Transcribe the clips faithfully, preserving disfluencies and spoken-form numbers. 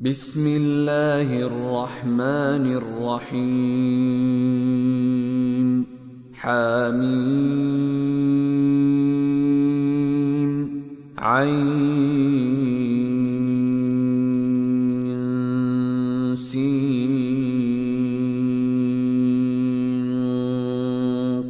بسم الله الرحمن الرحيم حميم عين سين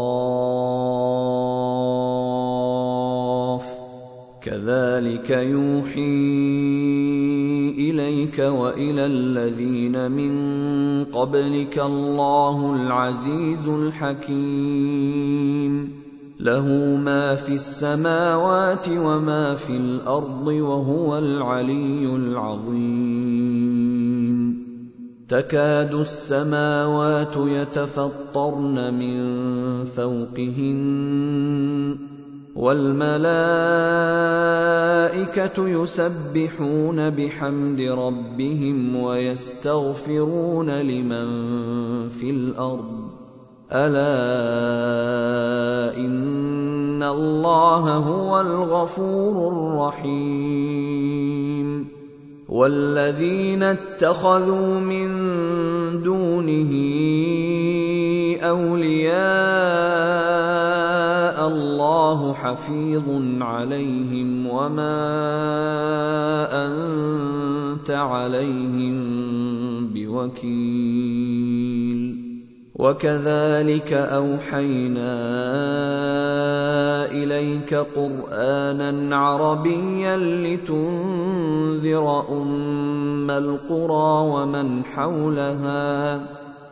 قاف كذلك يوحي إليك وإلى الذين من قبلك الله العزيز الحكيم له ما في السماوات وما في الأرض وهو العلي العظيم تكاد السماوات يتفطرن من فوقهن والملائكة يسبحون بحمد ربهم ويستغفرون لمن في الأرض ألا إن الله هو الغفور الرحيم والذين اتخذوا من دونه أولياء الله حفيظ عليهم وما أنت عليهم بوكيل وكذلك أوحينا إليك قرآنا عربيا لتنذر أم القرى ومن حولها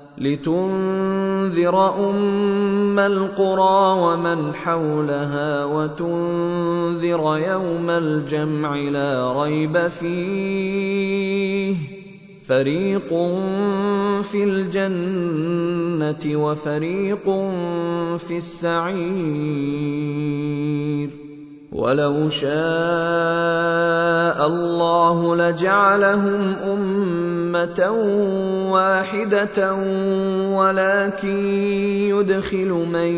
لتنذر أم القرى ومن حولها وتنذر يوم الجمع لا ريب فيه فريق في الجنة وفريق في السعير ولو شاء الله لجعلهم أمة واحدة ولكن يدخل من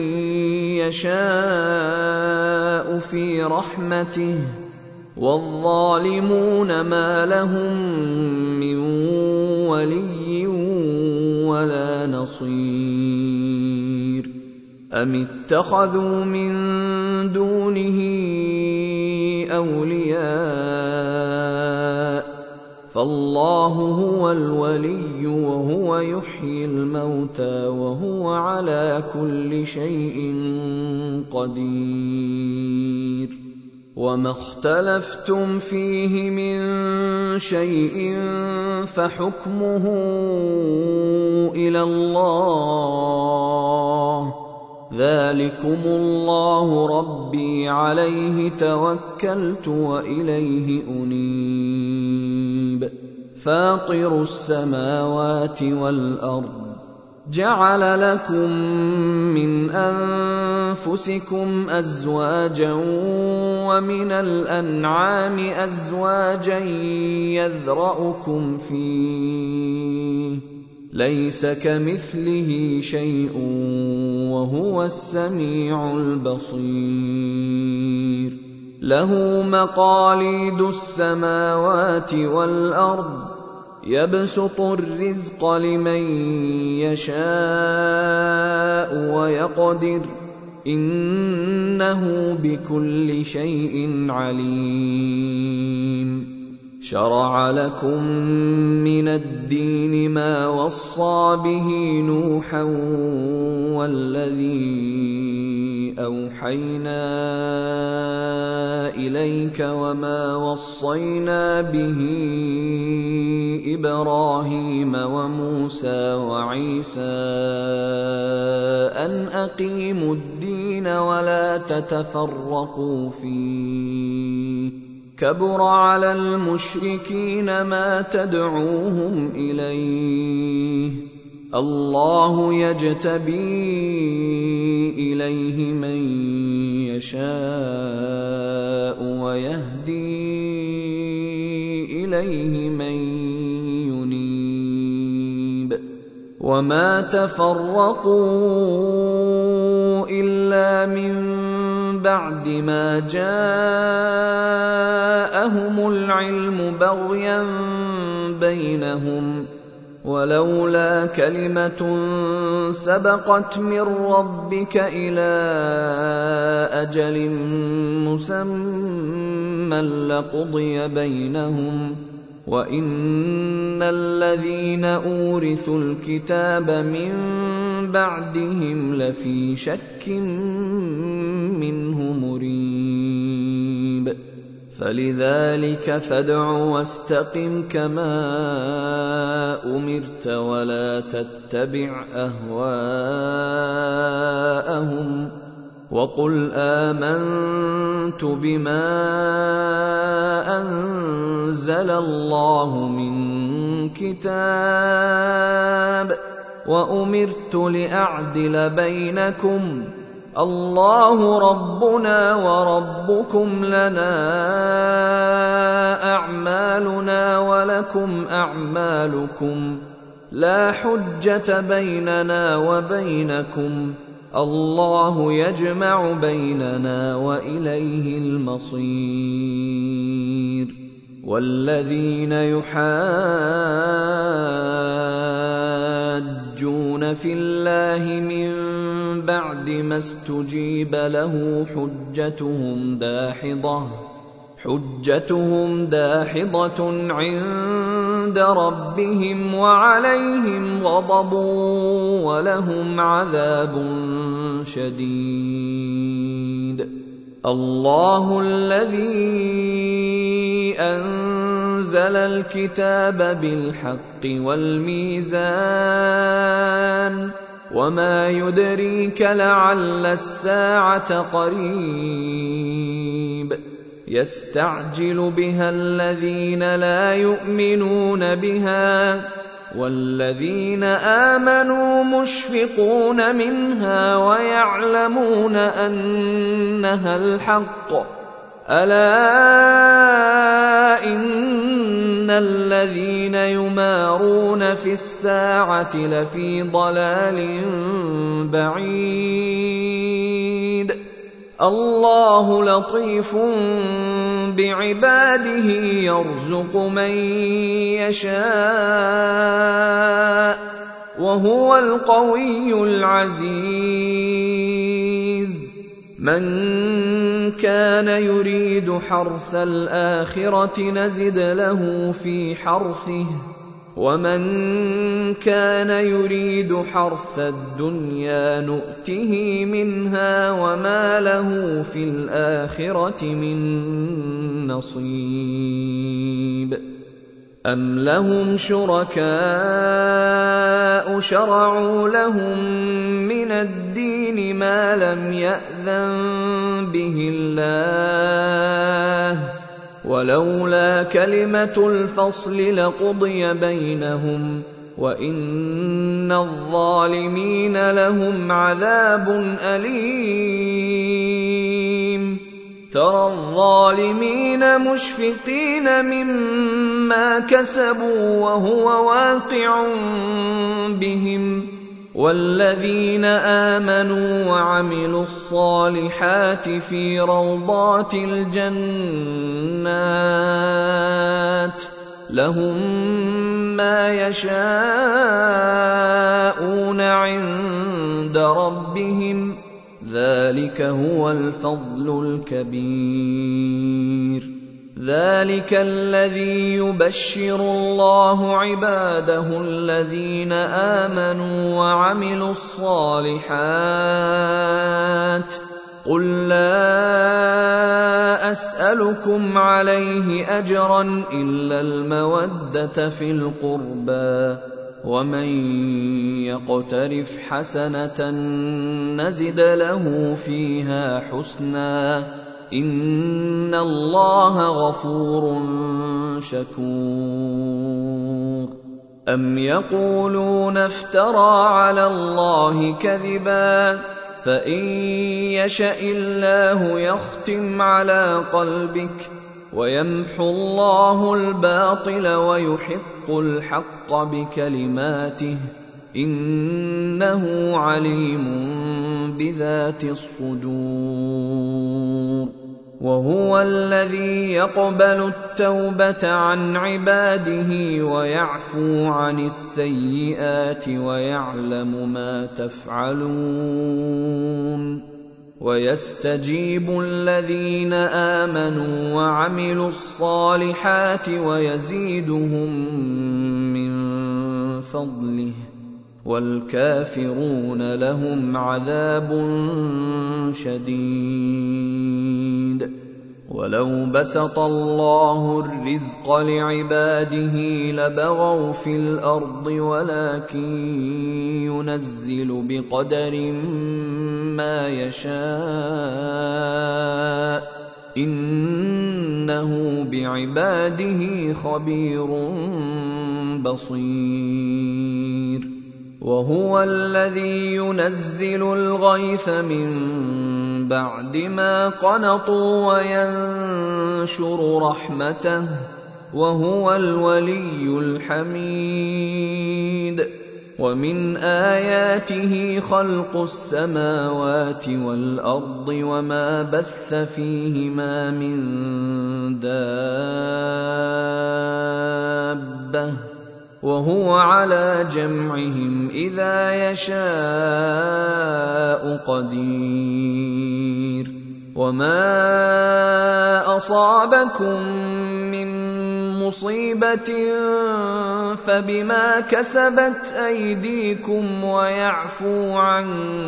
يشاء في رحمته والظالمون ما لهم من ولي ولا نصير أم اتخذوا من دونه أولياء فالله هو الولي وهو يحيي الموتى وهو على كل شيء قدير وما اختلفتم فيه من شيء فحكمه إلى الله ذلكم الله ربي عليه توكلت وإليه أنيب فاطر السماوات والأرض جعل لكم من أنفسكم أزواجا ومن الأنعام أزواجا يذرأكم فيه ليس كمثله شيء وهو السميع البصير له مقاليد السماوات والأرض يبسط الرزق لمن يشاء ويقدر إنه بكل شيء عليم شرع لكم من الدين ما وصى به نوحا والذي أوحينا إليك وما وصينا به إبراهيم وموسى وعيسى أن أقيموا الدين ولا تتفرقوا فيه كبر على المشركين ما تدعوهم إليه الله يجتبي إليه من يشاء ويهدي إليه من ينيب وما تفرقوا إلا من بعد ما جاءهم العلم بغيا بينهم ولولا كلمة سبقت من ربك إلى أجل مسمى لقضي بينهم وإن الذين أورثوا الكتاب من بعدهم لفي شك منه مريب فلذلك فادع واستقم كما أمرت ولا تتبع أهواءهم وقل آمنت بما أنزل الله من كتاب وأمرت لأعدل بينكم الله ربنا وربكم لنا أعمالنا ولكم أعمالكم لا حجة بيننا وبينكم الله يجمع بيننا وإليه المصير والذين يحاجون في الله من بعد ما استجيب له حجتهم داحضة حجتهم داحضة عند ربهم وعليهم غضب ولهم عذاب شديد الله الذي أنزل الكتاب بالحق والميزان وما يدريك لعل الساعة قريب يستعجل بها الذين لا يؤمنون بها والذين آمنوا مشفقون منها ويعلمون أنها الحق ألا إن الذين يمارون في الساعة لفي ضلال بعيد الله لطيف بعباده يرزق من يشاء وهو القوي العزيز من كان يريد حرث الآخرة نزد له في حرثه ومن كان يريد حرث الدنيا نؤته منها وما له في الآخرة من نصيب أم لهم شركاء شرعوا لهم من الدين ما لم يأذن به الله ولولا كلمة الفصل لقضي بينهم وإن الظالمين لهم عذاب أليم ترى الظالمين مشفقين مما كسبوا وهو واقع بهم والذين آمنوا وعملوا الصالحات في روضات الجنات لهم ما يشاءون عند ربهم ذلك هو الفضل الكبير ذلك الذي يبشر الله عباده الذين آمنوا وعملوا الصالحات قل لا أسألكم عليه أجرا إلا المودة في القربى ومن يقترف حسنة نزد له فيها حسنا إن الله غفور شكور أم يقولون افترى على الله كذبا فإن يشأ الله يختم على قلبك ويمحو الله الباطل ويحق الحق بكلماته إنه عليم بذات الصدور. وهو الذي يقبل التوبة عن عباده ويعفو عن السيئات ويعلم ما تفعلون. ويستجيب الذين آمنوا وعملوا الصالحات ويزيدهم من فضله، والكافرون لهم عذاب شديد. ولو بسط الله الرزق لعباده لبغوا في الأرض ولكن ينزل بقدر ما يشاء إنه بعباده خبير بصير. وهو الذي ينزل الغيث من بعد ما قنطوا وينشر رحمته وهو الولي الحميد. ومن آياته خلق السماوات والأرض وما بث فيهما من دابة وهو على جمعهم إذا يشاء قدير. وما أصابكم من مصيبة فبما كسبت أيديكم ويعفو عن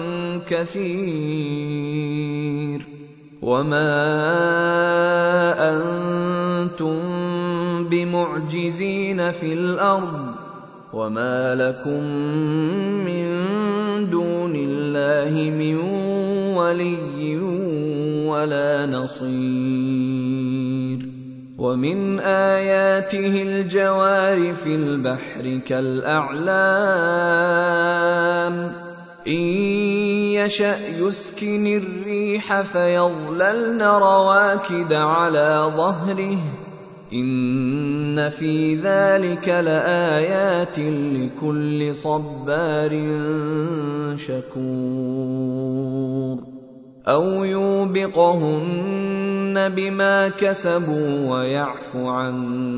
كثير. وما أنتم بمعجزين في الأرض وما لكم من دون الله من ولي ولا نصير. ومن آياته الجوار في البحر كالأعلام إن يشأ يسكن الريح فيظللن رواكد على ظهره إن في ذلك لآيات لكل صبار شكور. أو يوبقهن بما كسبوا ويعفو عن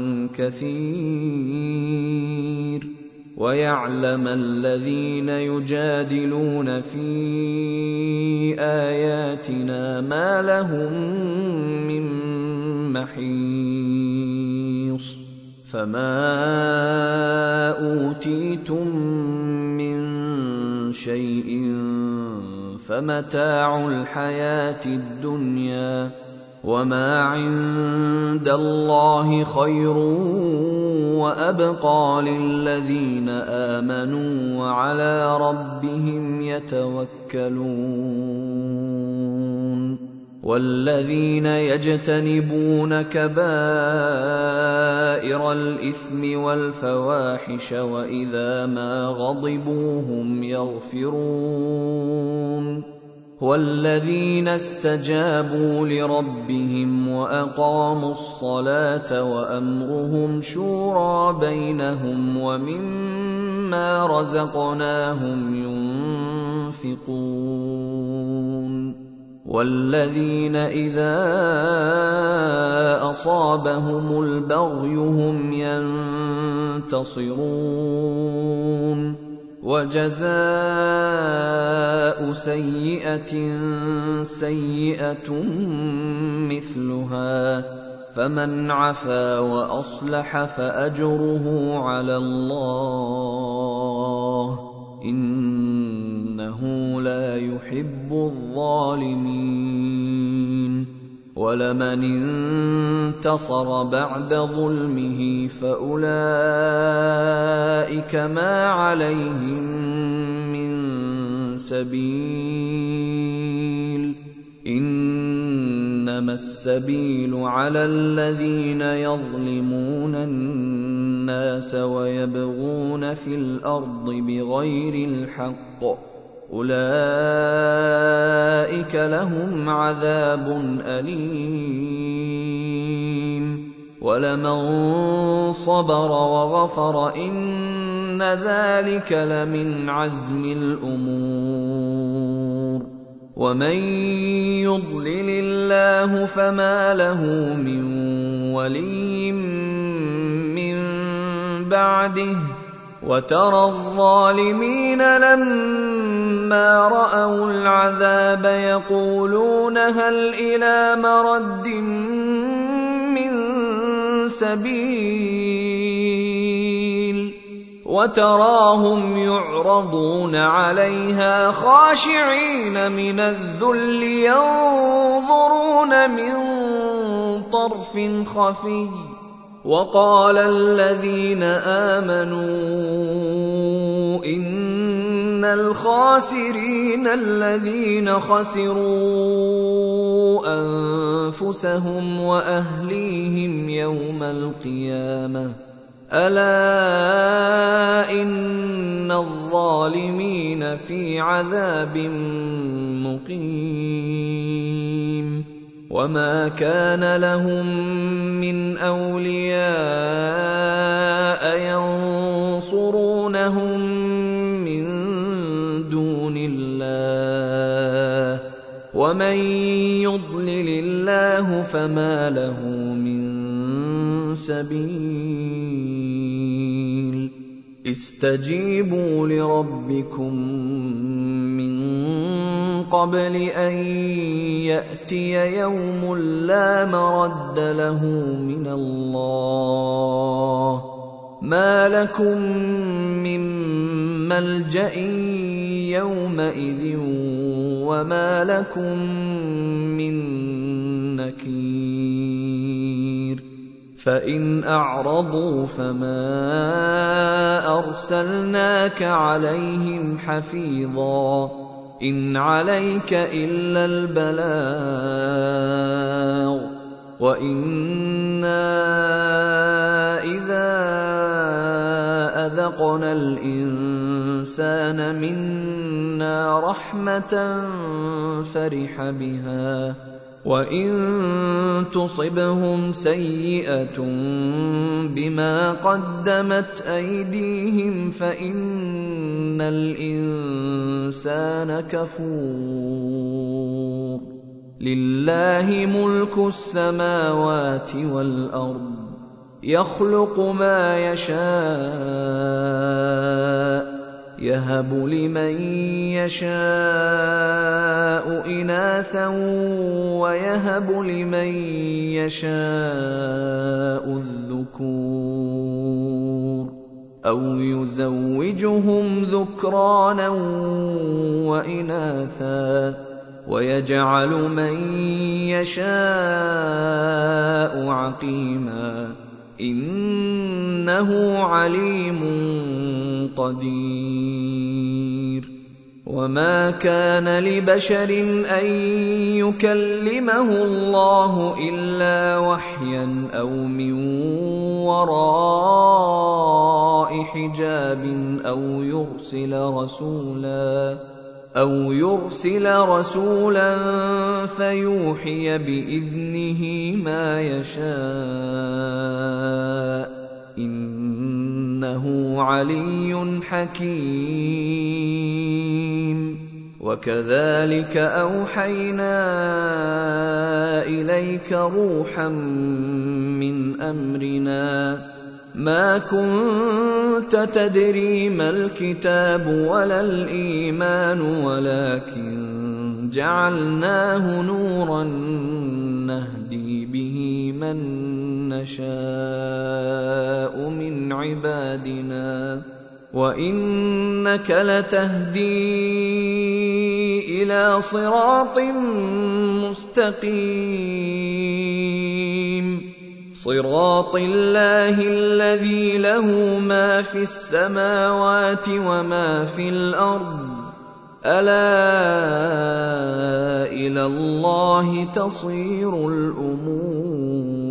كثير. ويعلم الذين يجادلون في آياتنا ما لهم من محيص. فما أوتيتم من شيء فمتاع الحياة الدنيا وما عند الله خير وأبقى للذين آمنوا وعلى ربهم يتوكلون. والذين يجتنبون كبائر الإثم والفواحش وإذا ما غضبوا هم يغفرون. والذين استجابوا لربهم وأقاموا الصلاة وأمرهم شورى بينهم ومما رزقناهم ينفقون. والذين إذا أصابهم البغي هم ينتصرون. وجزاء سيئة سيئة مثلها فمن عفا وأصلح فأجره على الله إنه لا يحب الظالمين. ولمن انتصر بعد ظلمه فأولئك ما عليهم من سبيل إنما السبيل على الذين يظلمون الناس ويبغون في الأرض بغير الحق أولئك لهم عذاب أليم. ولمن صبر وغفر إن إِنَّ ذَلِكَ لَمِنْ عَزْمِ الْأُمُورِ وَمَن يُضْلِلِ اللَّهُ فَمَا لَهُ مِن وَلِيٍّ مِّن بَعْدِهِ وَتَرَى الظَّالِمِينَ لَمَّا رَأَوُا الْعَذَابَ يَقُولُونَ هَلْ إِلَىٰ مَرَدٍّ مِّن سَبِيلٍ وَتَرَاهُمْ يُعْرَضُونَ عَلَيْهَا خَاشِعِينَ مِنَ الذُّلِّ يَنظُرُونَ مِن طَرْفٍ خَفِيٍّ وَقَالَ الَّذِينَ آمَنُوا إِنَّ الْخَاسِرِينَ الَّذِينَ خَسِرُوا أَنفُسَهُمْ وَأَهْلِيهِمْ يَوْمَ الْقِيَامَةِ أَلَا إِنَّ الظَّالِمِينَ فِي عَذَابٍ مُّقِيمٍ وَمَا كَانَ لَهُم مِّنْ أَوْلِيَاءَ يَنصُرُونَهُم مِّن دُونِ اللَّهِ وَمَن يُضْلِلِ اللَّهُ فَمَا لَهُ مِن سَبِيلٍ اسْتَجِيبُوا لِرَبِّكُم مِّن قَبْلِ أَن يَأْتِيَ يَوْمٌ لَّا مَرَدَّ لَهُ مِنَ اللَّهِ مَا لَكُم مِّن مَّلْجَإٍ يَوْمَئِذٍ وَمَا لَكُم مِّن نَّكِيرٍ فَإِنْ أَعْرَضُوا فَمَا أَرْسَلْنَاكَ عَلَيْهِمْ حَفِيظًا إِنْ عَلَيْكَ إِلَّا الْبَلَاغُ وَإِنَّا إِذَا أَذَقْنَا الْإِنسَانَ مِنَّا رَحْمَةً فَرِحَ بِهَا وَإِن تُصِبْهُمْ سَيِّئَةٌ بِمَا قَدَّمَتْ أَيْدِيهِمْ فَإِنَّ الْإِنسَانَ كَفُورٌ لِلَّهِ مُلْكُ السَّمَاوَاتِ وَالْأَرْضِ يَخْلُقُ مَا يَشَاءُ يَهَبُ لِمَن يَشَاءُ إِنَاثًا وَيَهَبُ لِمَن يَشَاءُ الذُّكُورَ أَوْ يُزَوِّجُهُمْ ذُكْرَانًا وَإِنَاثًا وَيَجْعَلُ مَن يَشَاءُ عَقِيمًا إِنَّهُ عَلِيمٌ قَدِيرٌ وَمَا كَانَ لِبَشَرٍ أَن يُكَلِّمَهُ اللَّهُ إِلَّا وَحْيًا أَوْ مِن وَرَاءِ حِجَابٍ أَوْ يُرْسِلَ رَسُولًا أَوْ يُرْسِلَ رَسُولًا فَيُوحِيَ بِإِذْنِهِ مَا يَشَاءُ إِنَّهُ عَلِيٌّ حَكِيمٌ وَكَذَلِكَ أَوْحَيْنَا إِلَيْكَ رُوحًا مِّنْ أَمْرِنَا مَا كُنتَ تَدْرِي مَا الْكِتَابُ وَلَا الْإِيمَانُ وَلَكِن جَعَلْنَاهُ نُورًا نَّهْدِي بِهِ مَن نَّشَاءُ مِنْ عِبَادِنَا وَإِنَّكَ لَتَهْدِي إِلَىٰ صِرَاطٍ مُّسْتَقِيمٍ صِرَاطِ اللَّهِ الَّذِي لَهُ مَا فِي السَّمَاوَاتِ وَمَا فِي الْأَرْضِ أَلَا إِلَى اللَّهِ تَصِيرُ الْأُمُورُ